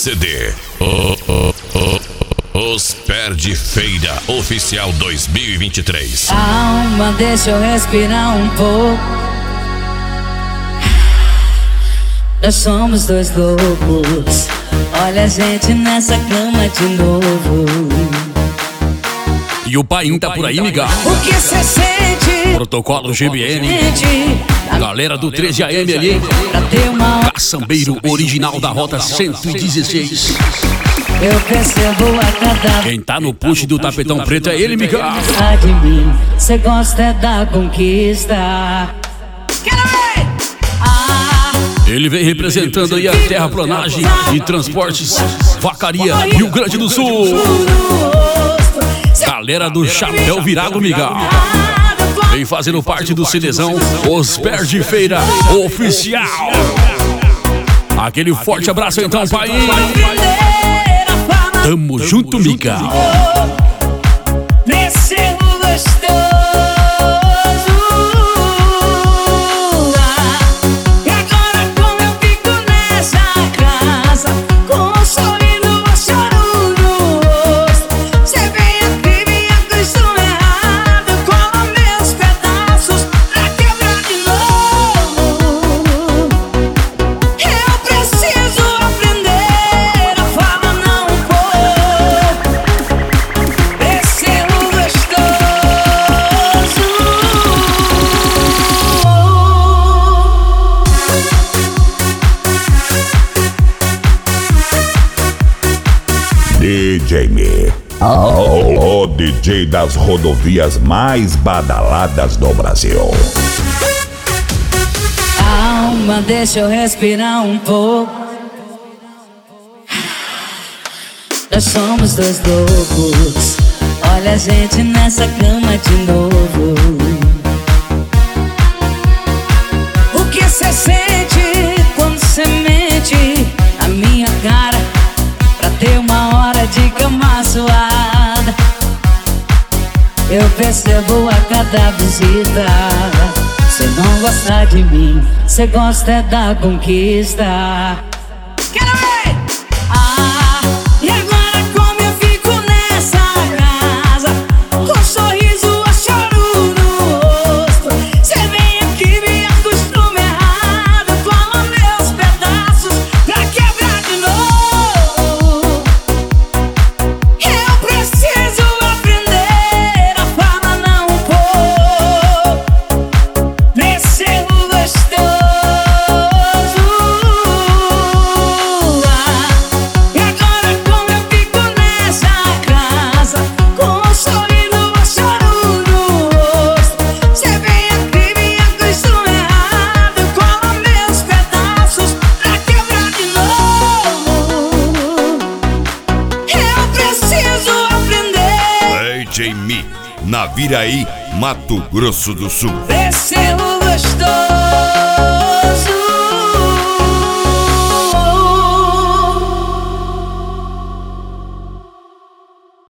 CD. Os Perde Feira Oficial 2023. Alma, deixa eu respirar um pouco. Nós somos dois loucos. Olha a gente nessa cama de novo. E o Paim tá por aí, migão. O que cê sente? Protocolo GBN. Galera do 13 AM ali. Caçambeiro original da Rota 116. Eu percebo a cada... Quem tá no push do tapetão preto é ele, migão. De mim, cê gosta é da conquista. Quero ver! Ele vem representando aí a terraplanagem e transportes Vacaria, Rio Grande do Sul. Galera do Chapéu Virado, migão. Vem fazendo parte do CDzão Os Perde Feira Oficial. Aquele forte abraço então, pai. Tamo junto, migão. DJ Me, o DJ das rodovias mais badaladas do Brasil. Alma, deixa eu respirar um pouco. Nós somos dois loucos. Olha a gente nessa cama de novo. O que cê sente quando cê mente na minha cara? Pra ter uma hora de cama suada. Eu percebo a cada visita. Cê não gosta de mim, cê gosta é da conquista. Quero ver! E agora como eu fico nessa casa, com um sorriso a choro no rosto. Cê vem aqui, me acostuma errado, toma meus pedaços pra quebrar de novo. Eu preciso aprender a falar não um pouco. Descer o gostoso. E agora como eu fico nessa casa, com um sorriso a choro no rosto. Cê vem aqui, me acostuma errado, cola meus pedaços pra quebrar de novo. Eu preciso aprender. DJ Me, Naviraí, Mato Grosso do Sul. Descer o